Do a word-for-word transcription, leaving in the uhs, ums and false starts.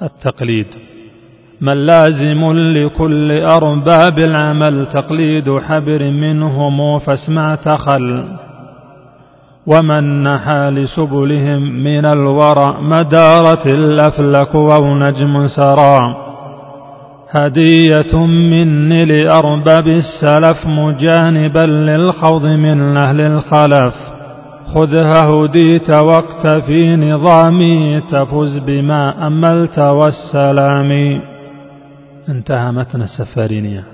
التقليد. من لازم لكل أرباب العمل تقليد حبر منهم فاسمع تخل، ومن نحى لسبلهم من الورى مدارة الأفلك أو نجم سرى. هدية مني لأرباب السلف مجانبا للخوض من أهل الخلف، خذها هديت واقتفي نظامي تفز بما أملت والسلام. انتهى متن السفارينية.